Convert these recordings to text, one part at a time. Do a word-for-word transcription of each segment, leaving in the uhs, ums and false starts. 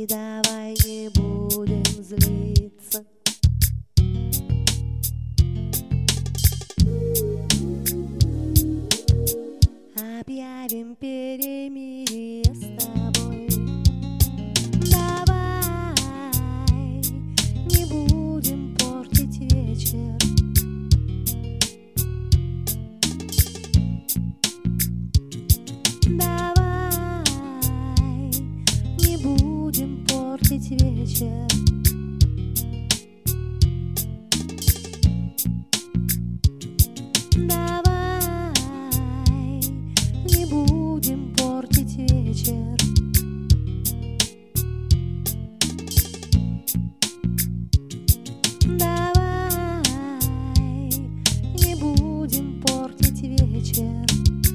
давай не будем злиться. Объявим перемирие с тобой. Давай не будем портить вечер. Давай не будем портить вечер. Давай не будем портить вечер. Давай не будем портить вечер.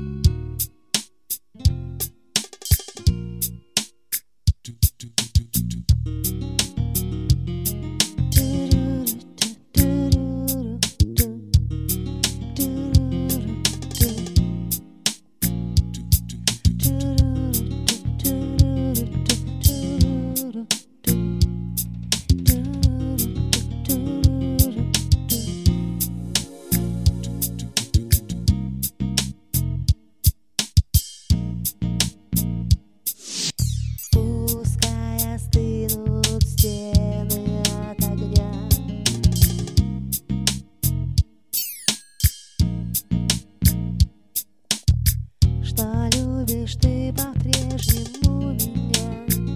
Любишь ты по-прежнему меня.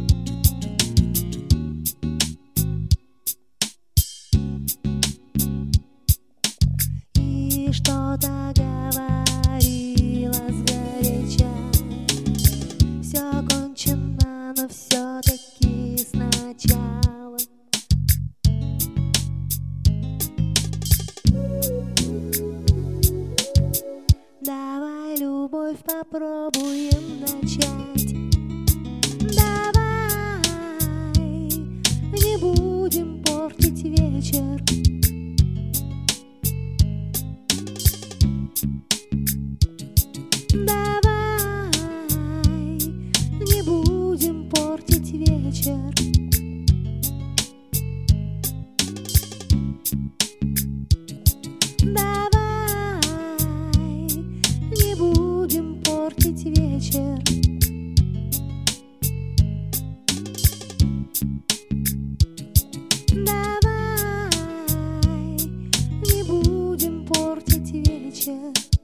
И что-то говорила сгоряча. Все кончено, но все-таки сначала. Давай любовь попробуем начать. Давай не будем портить вечер. Давай не будем портить вечер. Давай не будем портить вечер. Давай не будем портить вечер.